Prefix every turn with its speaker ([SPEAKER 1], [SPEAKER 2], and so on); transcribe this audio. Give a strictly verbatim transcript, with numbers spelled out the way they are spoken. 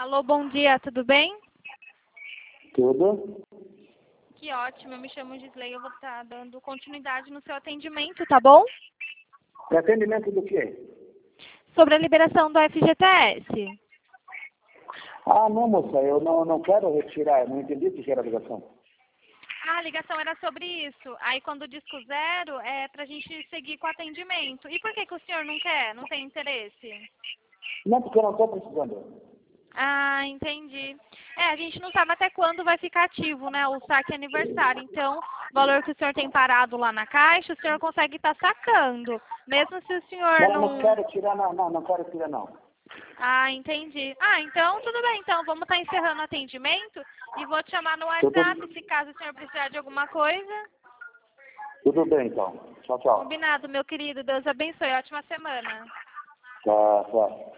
[SPEAKER 1] Alô, bom dia, tudo bem?
[SPEAKER 2] Tudo?
[SPEAKER 1] Que ótimo, eu me chamo Gisley, eu vou estar dando continuidade no seu atendimento, tá bom?
[SPEAKER 2] Para atendimento do quê?
[SPEAKER 1] Sobre a liberação do F G T S.
[SPEAKER 2] Ah, não, moça, eu não, não quero retirar, eu não entendi o que era a ligação.
[SPEAKER 1] Ah, a ligação era sobre isso. Aí quando disco zero, é pra gente seguir com o atendimento. E por que que o senhor não quer? Não tem interesse?
[SPEAKER 2] Não, porque eu não estou precisando.
[SPEAKER 1] Ah, entendi. É, a gente não sabe até quando vai ficar ativo, né, o saque aniversário. Então, o valor que o senhor tem parado lá na caixa, o senhor consegue estar sacando. Mesmo se o senhor
[SPEAKER 2] Não, eu não
[SPEAKER 1] não...
[SPEAKER 2] quero tirar, não, não, não quero tirar, não.
[SPEAKER 1] Ah, entendi. Ah, então tudo bem. Então, vamos estar encerrando o atendimento e vou te chamar no
[SPEAKER 2] Tudo,
[SPEAKER 1] WhatsApp se caso o senhor precisar de alguma coisa.
[SPEAKER 2] tudo bem, então. Tchau, tchau.
[SPEAKER 1] Combinado, meu querido. Deus abençoe. Ótima semana.
[SPEAKER 2] Tá, tá.